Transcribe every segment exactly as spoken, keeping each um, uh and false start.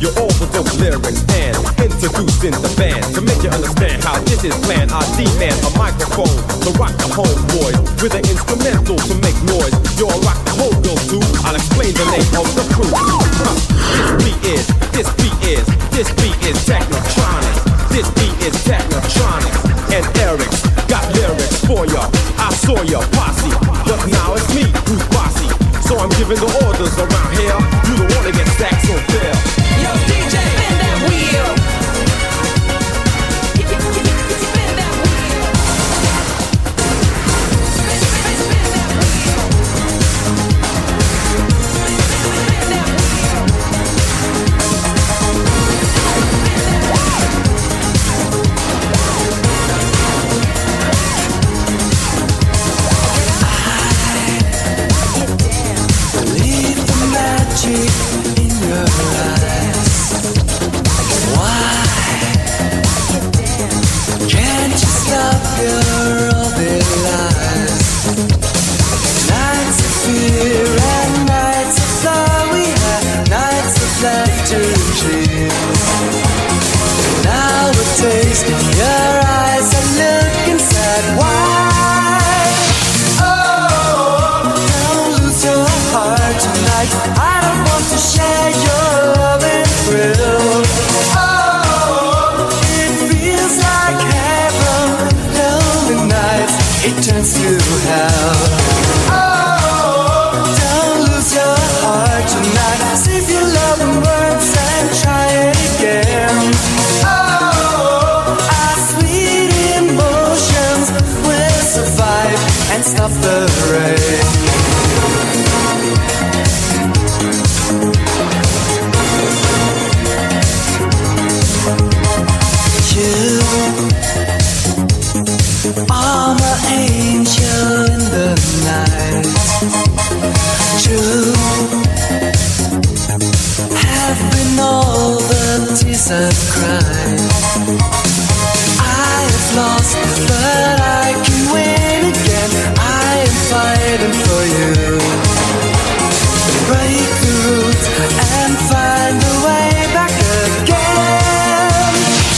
you all the dope lyrics and introducing the band. To make you understand how this is planned, I demand a microphone to rock the homeboys with an instrumental to make noise. You'll rock the whole bill too. I'll explain the name of the crew. Huh. This beat is, this beat is, this beat is Technotronic. This beat is Technotronic. And Eric's got lyrics for ya. I saw ya posse, but now it's me who's bossy. So I'm giving the orders around here. You don't wanna get stacked so fair. Yo, D J, spin that wheel. Spin that wheel. Spin, spin, spin that wheel. Spin that wheel. Believe the magic in your eyes. Why can't you stop your other lies? Nights of fear and nights of love, we had nights of laughter and dreams. Nowadays, your eyes are looking sad. Why? Oh, don't lose your heart tonight. I don't want to share your love and thrill. Oh, it feels like heaven. Lonely nights, it turns to hell. Oh, don't lose your heart tonight. Save your love and words and try it again. Oh, our sweet emotions will survive and stop the rain. You are my angel in the night. True, have been all the tears I've cried. I have lost, but I can win again. I am fighting for you. Break the rules and find a way back again.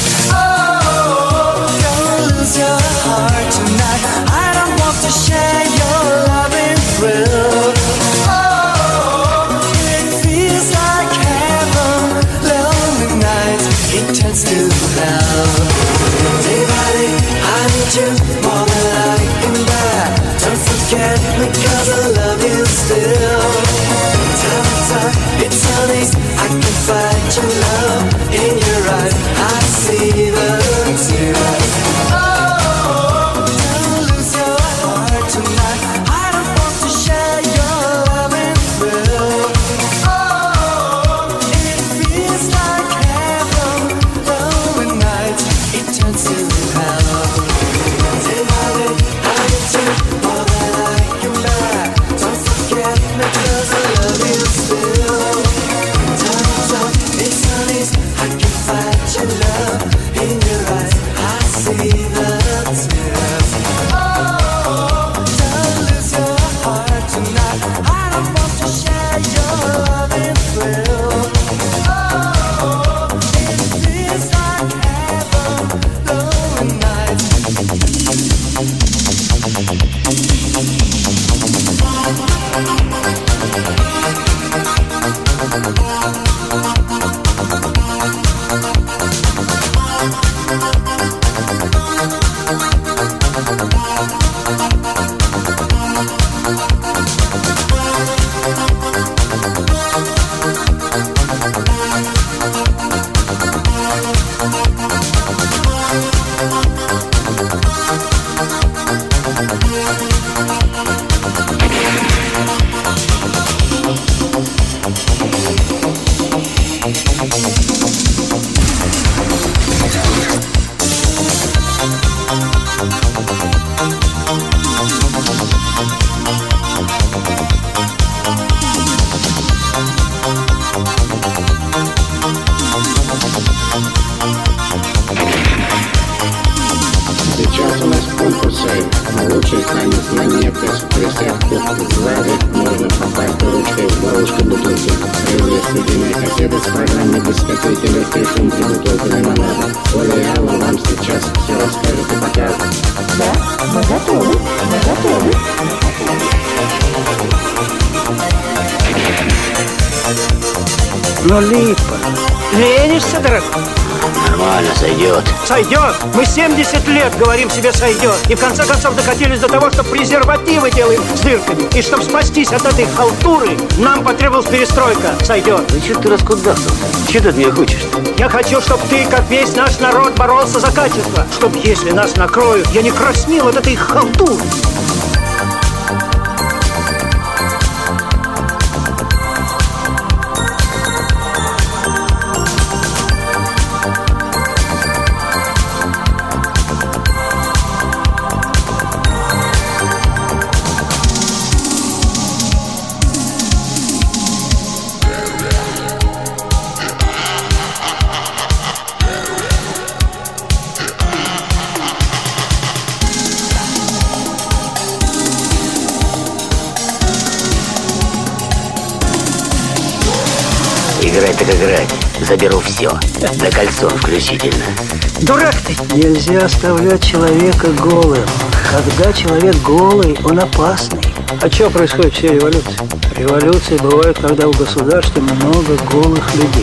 Oh, don't lose your heart tonight. I don't want to share your loving thrill. Oh, it feels like heaven. Lonely nights, it turns to hell. Day by day, I need you more than I can bear. Don't forget me 'cause I love you still. Time and time, it's honest, I can find your love in your eyes. I see the tears. Oh, don't lose your heart tonight. I don't want to share your love and thrill. Oh, it feels like heaven. Lonely nights, it turns to hell. Day by day, I need you more than I can bear. Don't forget me. танец монеты, присядку в баре можно попасть ручкой в горлышко бутылки. Привет, студийные кассеты с программой дискотеки, легкий шум при бутылке лимонада. Оля и Алла вам сейчас все расскажут и покажут. Да, мы готовы, мы готовы. Но Липа, ленишься, дорогой? Нормально, сойдет. Сойдет? Мы семьдесят лет говорим себе сойдет. И в конце концов докатились до того, что презервативы делаем с дырками. И чтобы спастись от этой халтуры, нам потребовалась перестройка. Сойдет. Ну что ты раскудахтался? Что ты от меня хочешь? Я хочу, чтобы ты, как весь наш народ, боролся за качество. Чтобы, если нас накроют, я не краснел от этой халтуры. Играть так играть. Заберу все. До кольцом включительно. Дурак ты! Нельзя оставлять человека голым. Когда человек голый, он опасный. А что происходит в всей революции? Революции бывают, когда в государстве много голых людей.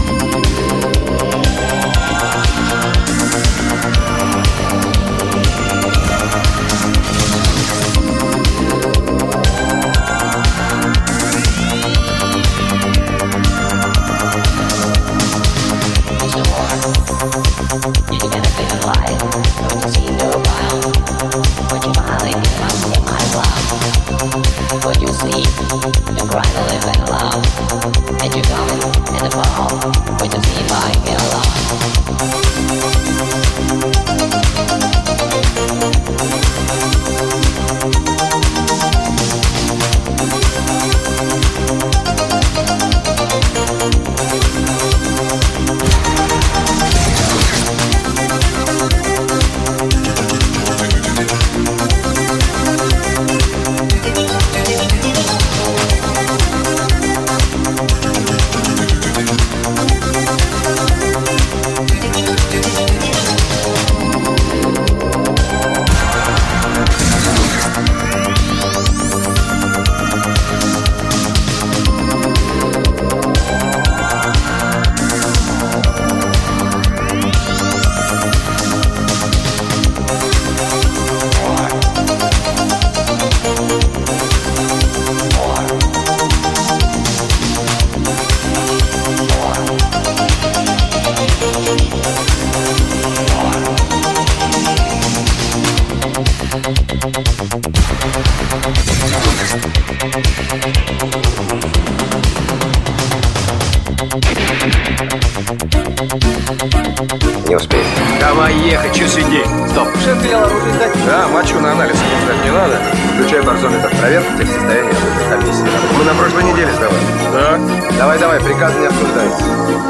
Не успеешь. Давай ехать, что сидеть? Стоп. Шеф велел оружие сдать? Да, мочу на анализ сдать не надо. Включай барзометр проверки тех состояний рабочих комиссий. Мы на прошлой неделе сдавали. Да. Давай, давай, приказы не обсуждаются.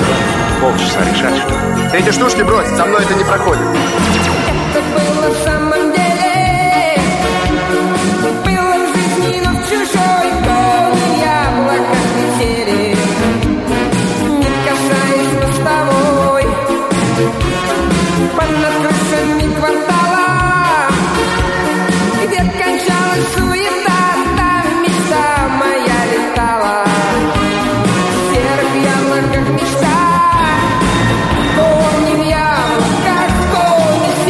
Полчаса решать, что ли? Ты эти штучки брось, со мной это не проходит. Это было в самом деле, было в жизни, но в чужой, полный яблоко метели, не касаясь мостовой, под крышами квартала, где кончалась суета, там мечта моя летала, в серых яблоках мечта, помним яблоко, помним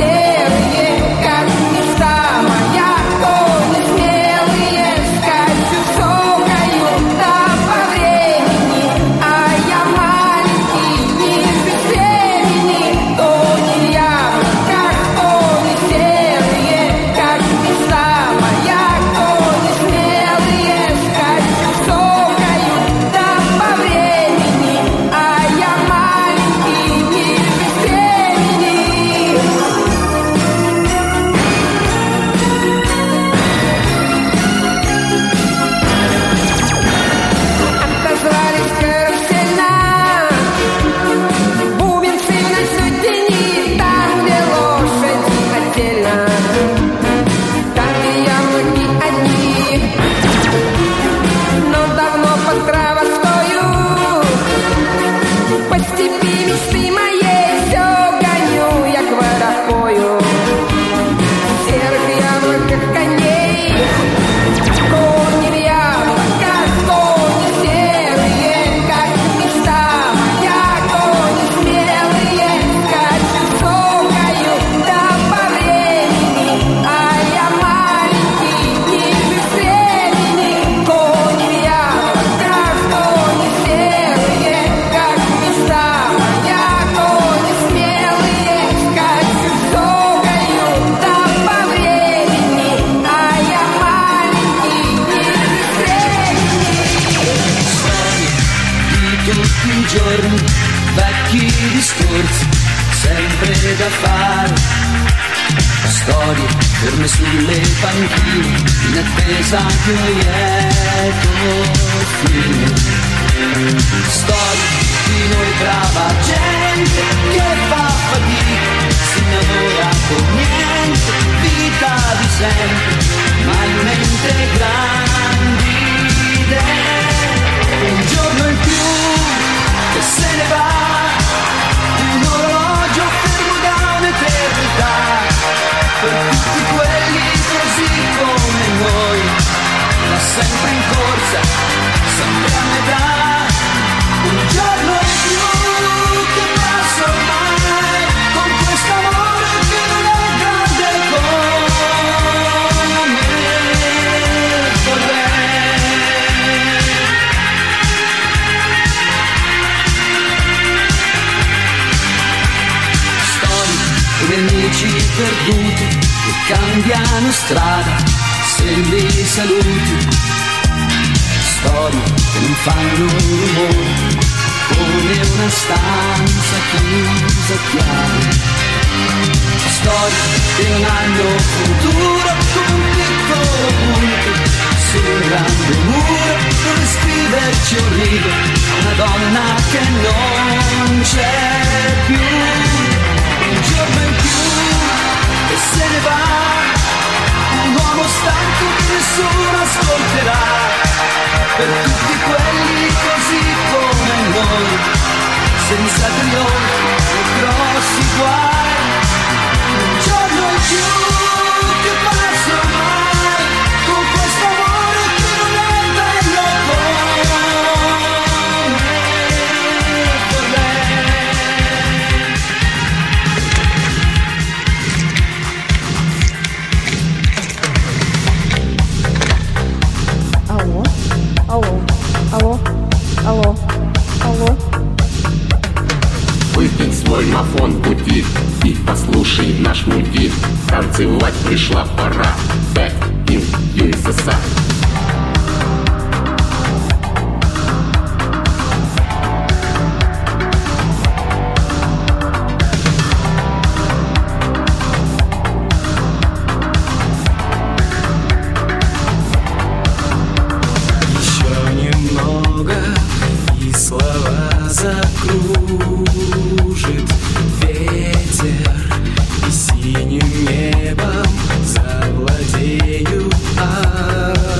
giorni, vecchi discorsi, sempre da fare. Storie ferme sulle panchine, in attesa di un lieto fine. Storie di noi brava gente che fa fatica, si innamora con niente, vita di sempre, ma in mente grandi idee. Un giorno in più che se ne va, un orologio fermo da un'eternità. Per tutti quelli così come noi, ma sempre in corsa, sempre a metà. Un giorno in più che passa ormai, con questo amore che non è grande come vorrei. Storie di nemici perduti che cambiano strada, sembri saluti. Storie che non fanno rumore, come una stanza chiusa a chiave. Storie che non hanno futuro, come un piccolo punto su un grande muro, dove scriverci un rigo, una donna che non c'è più. Un giorno in più che se ne va, un uomo stanco che nessuno ascolterà. Per tutti quelli così come noi, senza trionfi e grossi guai. Un giorno in più che passa ormai, con questo amore che non è bello come Алло, алло, алло, алло, алло. Выпить свой мафон бутик и послушай наш мудик. Танцевать пришла пора. Back in ю эс эс ар. Закружит ветер, и синим небом завладеют.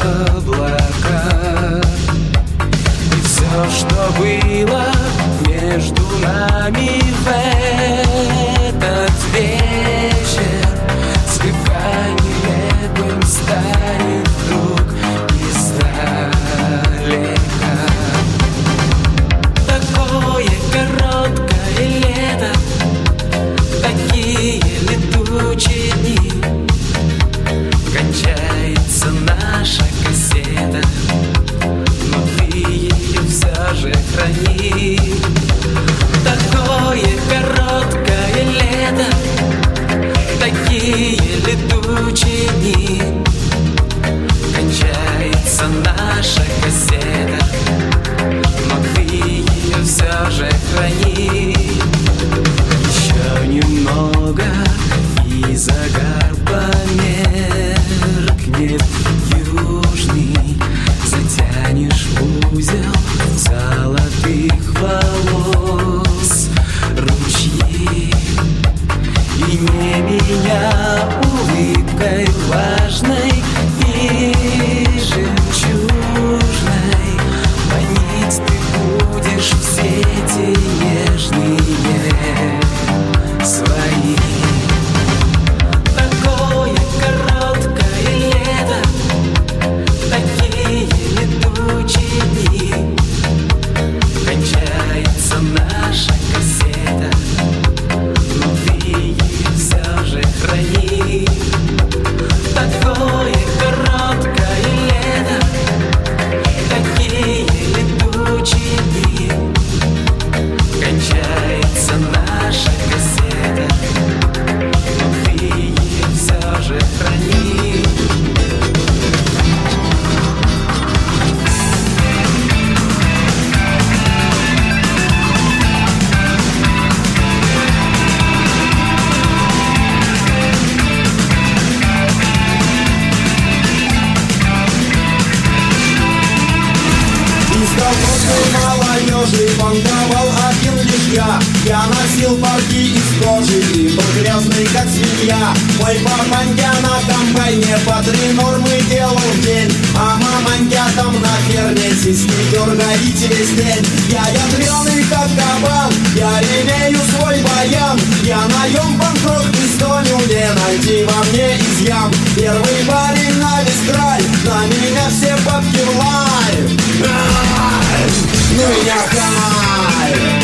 русской молодежи банковал один лишь я. Я носил парки из кожи и был грязный, как свинья. Мой папанька на комбайне по три нормы делал в день, а маманька там на ферме сиськи дергает весь день. Я ядреный, как кабан, я имею свой баян. Я наем панк-рок пистолю, не найти во мне изъян. Первый парень на весь край, на меня все бабки в лай. Ай, ну я хай.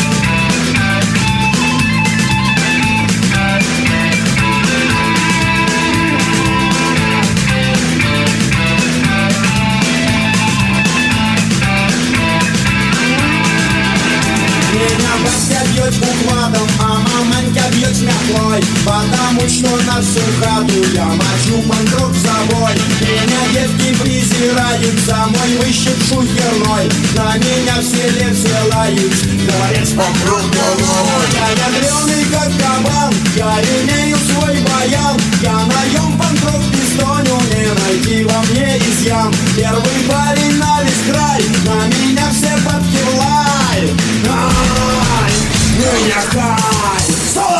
Меня батя бьет букватом, а маманька бьет метлой, потому что на всю хату я мочу панк-рок в забой. Меня девки презирают за мой выщипшую херной, на меня в селе все лают, говорят, панк-рок говно. Я ядреный, как кабан, я имею свой баян. Я наем панк-рок пистоню, не найти во мне изъян. Первый парень на весь край, на меня все бабки в лай. Ай, ну я хай. Соло!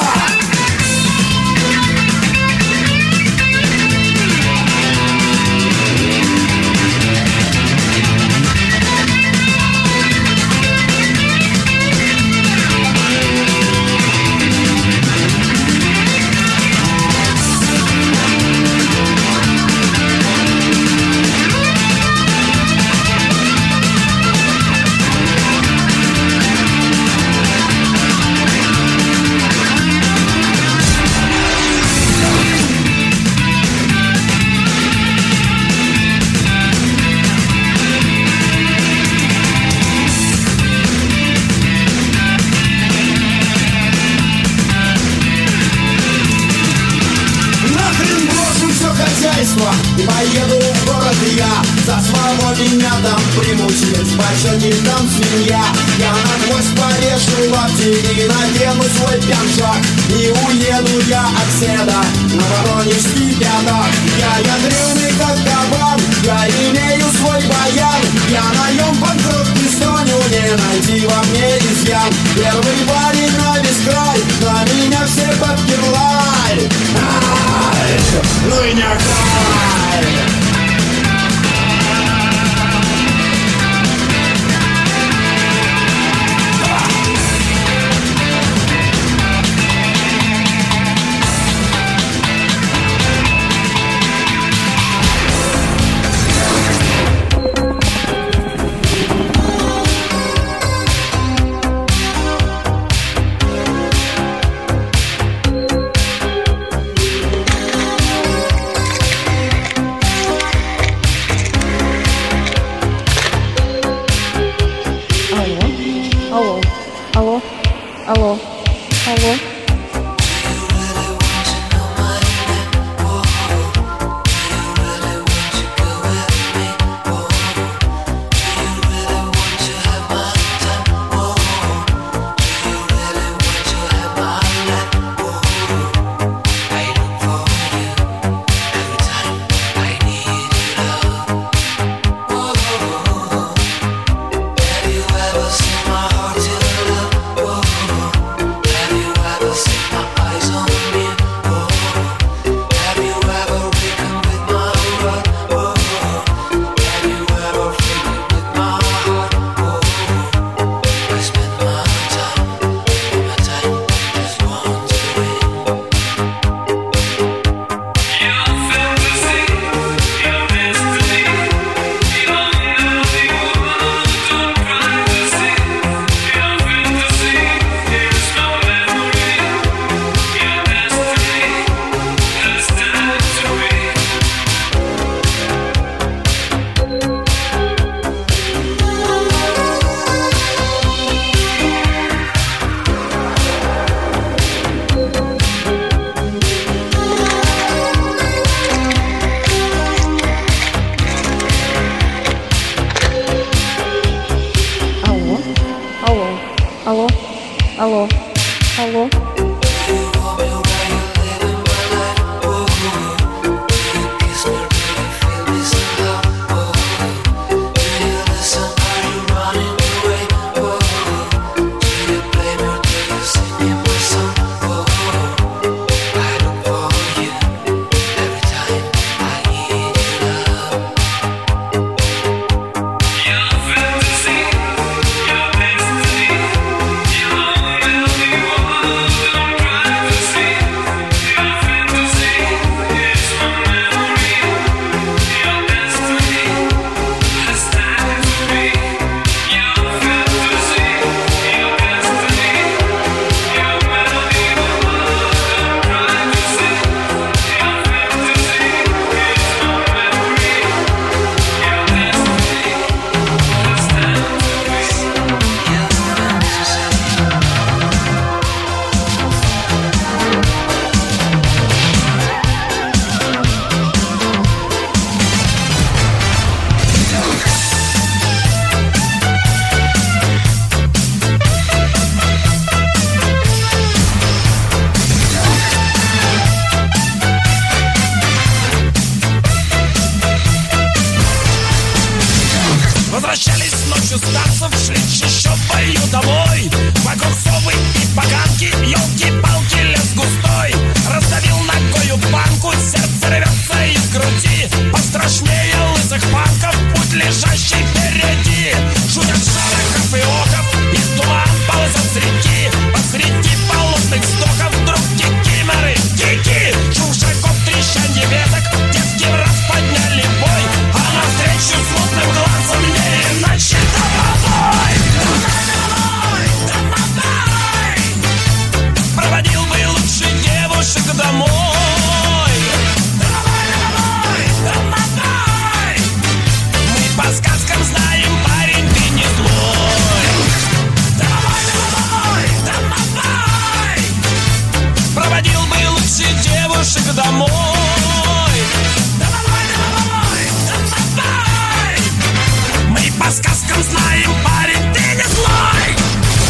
И поеду в город я, за свободу меня там примут, в почете там свинья. Я насквозь повешу лапти и надену свой пиджак, и уеду я от седа на воронежский пятак. Я ядреный, как кабан, я имею свой баян. Я наем панк-рок пистоню, не найти во мне изъян. Первый парень на весь край, на меня все бабки в лай. Ай, ну и не хай. Алло, алло, алло. Алло, алло, алло. Running Возвращались ночью с танцев, шли еще в бою домой. Вокруг совы и поганки, елки-палки, лес густой. Раздавил ногою банку, сердце рвется из груди. Пострашнее лысых панков, путь лежащий впереди. Шутят шарохов и оков, и туман ползет с реки. Посреди болотных стоков вдруг кикиморы, кики. Шум шагов, трещанье веток, детки в раз подняли бой. А навстречу смутным глазом не иначе домовой. Домовой, домовой, проводил бы лучше девушек домой. Домовой, домовой, мы по сказкам знаем, парень, ты не злой. Домовой, домовой, проводил бы лучше девушек домой. По сказкам знаем, парень, ты не злой.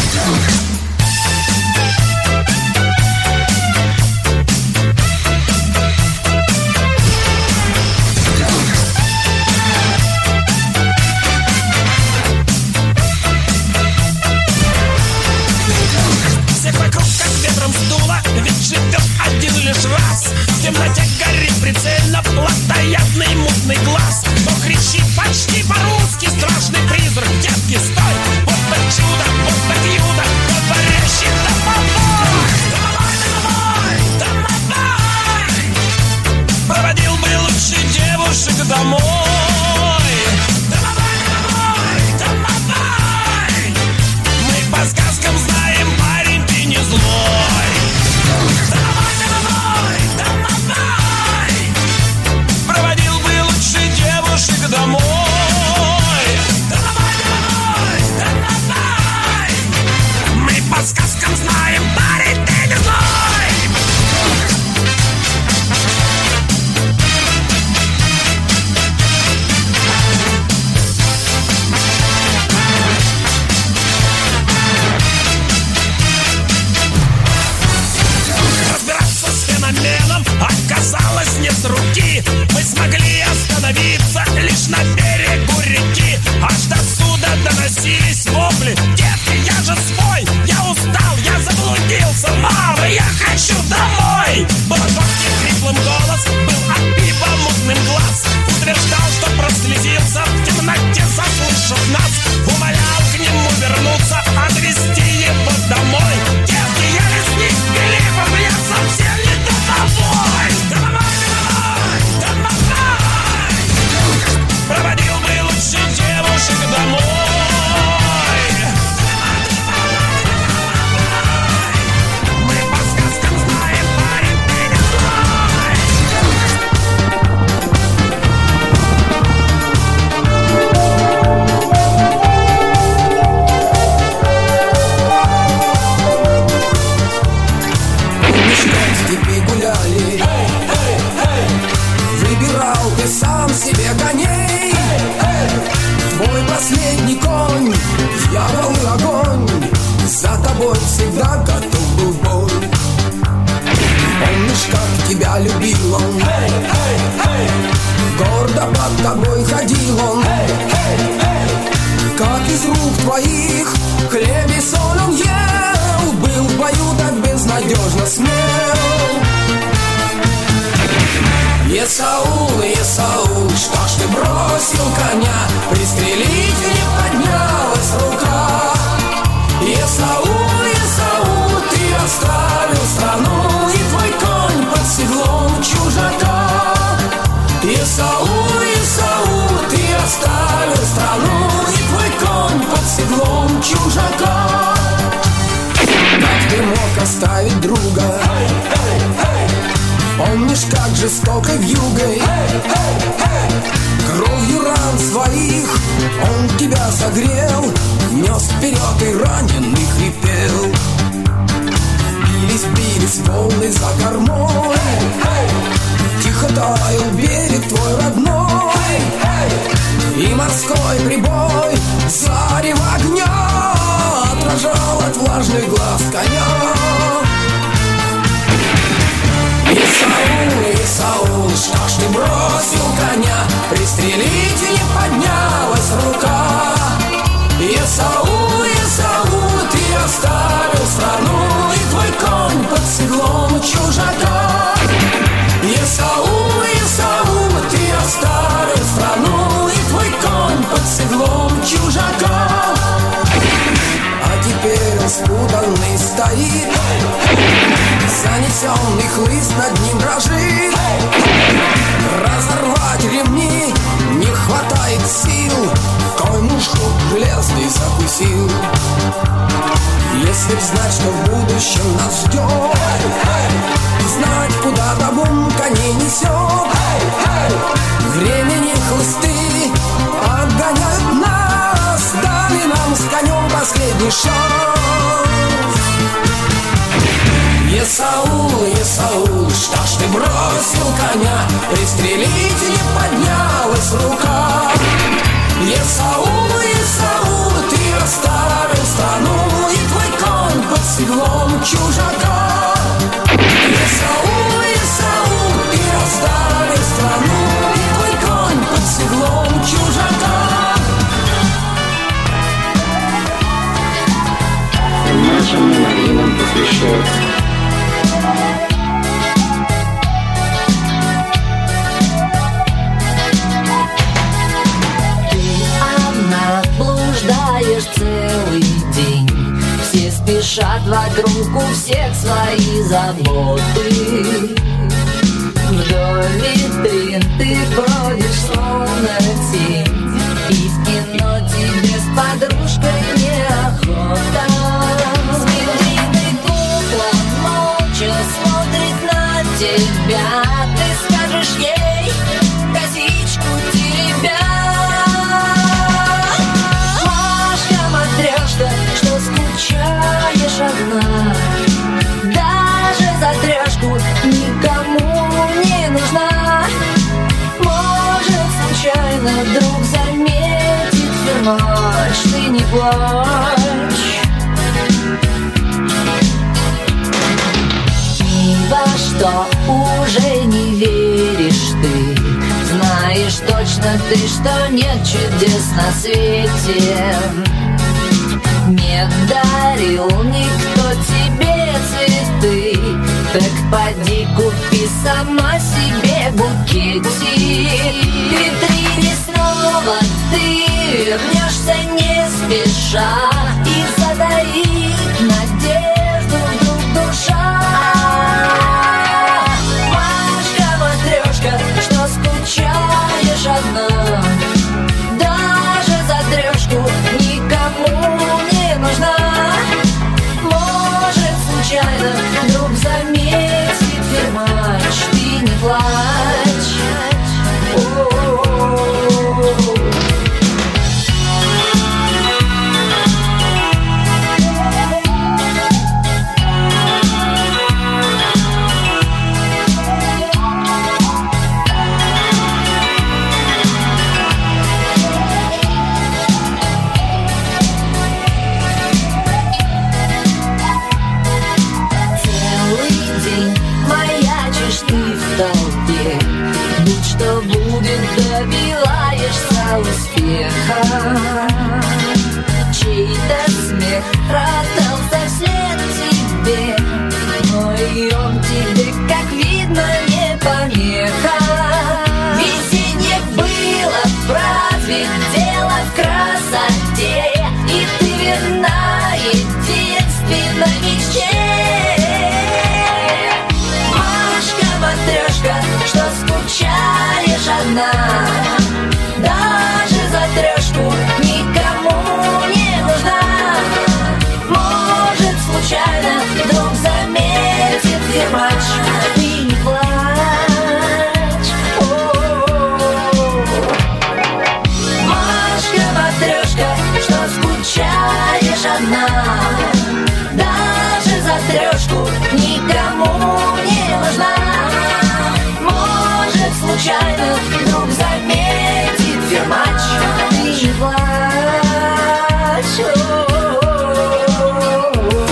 Всех вокруг как ветром сдуло, ведь живет один лишь раз. В темноте горит прицельно плотоядный мутный глаз. Но кричит почти по-русски страшный призрак. Детки, стой! Вот так чудо, вот так юдо, говорящий домовой. Домовой, домовой, домовой, проводил бы лучше девушек домой. Домовой, домовой, домовой, мы по сказкам знаем, парень, ты не злой. Домовой, домовой, домовой, проводил бы лучше девушек домой. Домовой, домовой, мы по сказкам знаем, парень, ты не злой. Разбираться с феноменом оказалось не с руки. Мы смогли остановиться лишь на берегу реки. Аж до суда доносились вопли. Детки, я же свой, я устал, я заблудился. Мама, я хочу домой. Был жесткий хриплым голос, был от пива мутным глаз. Утверждал, что прослезился в темноте, заслышав нас. Умолял к нему вернуться, отвезти его домой. Детки, я лесник Филиппов, я совсем не домовой. Домовой, домовой, домовой, проводил бы лучше девушек домой. Мы по сказкам знаем, парень, ты не злой. В степи гуляли, выбирал ты сам себе коней. Твой последний конь, дьявол и огонь, за тобой всегда готов был в бой. Помнишь, как тебя любил он? Гордо под тобой ходил он. Как из рук твоих хлеб и соль он ел. Был в бою так безнадежно смел. Есаул, Есаул, что ж ты бросил коня? Пристрелить не поднялась рука. Есаул, Есаул, ты оставил страну, и твой конь под седлом чужака. Есаул, Есаул, ты оставил страну, и твой конь под седлом чужака. Как ты мог оставить друга? Помнишь, как жестоко вьюгой, кровью ран своих он тебя согрел, нес вперед и раненый хрипел. Бились, бились волны за кормой, тихо таял берег твой родной, и морской прибой зарево огня отражал от влажных глаз коня. Исаул, Исаул, что ж ты бросил коня? Пристрелить не поднялась рука. Бетонный хлыст над ним дрожит. Разорвать ремни не хватает сил, камушку железный закусил. Если б знать, что в будущем нас ждет, знать, куда табун коней несет, времени хлысты отгоняют нас, дали нам с конем последний шанс. Есаул, Есаул, что ж ты бросил коня, пристрелить не поднялась рука. Есаул, Есаул, ты оставил страну, и твой конь под седлом чужака. Есаул, Есаул, ты оставил страну, и твой конь под седлом чужака. Нашим могилам посвящается. Целый день все спешат вокруг, у всех свои заботы. Вдоль витрин ты бродишь словно тень, и в кино тебе с подружкой неохота. С витрины кукла молча смотрит на тебя, ты скажешь ей косичку теребя. Что скучаешь одна, даже за трешку никому не нужна. Может, случайно вдруг заметит фермач, ты не плачь. Ни во что уже не веришь ты, знаешь точно ты, что нет чудес на свете. Не дарил никто тебе цветы, так поди купи сама себе букетик. В витрине снова ты вернешься не спеша, и затаит надежду вдруг душа. Машка-матрешка, что скучаешь одна, даже за трешку никому не нужна. Может, случайно вдруг заметит фермач, ты не плачь. О-о-о-о. Что будет, добиваешься успеха. Чей-то смех раздался вслед тебе, но и он тебе, как видно, не помеха. Весеннее было, разве дело в красоте, и ты верна единственной мечте. Машка-матрешка, что скучаешь одна, даже за трешку никому не нужна. Может, случайно вдруг заметит фермач, ты не плачь. О-о-о-о. Машка-матрешка, что скучаешь одна, даже за трешку никому не нужна. Может, случайно вдруг заметит фермач, ты не плачь.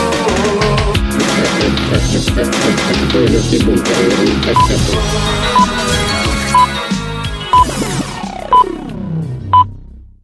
Такой легкий бункер,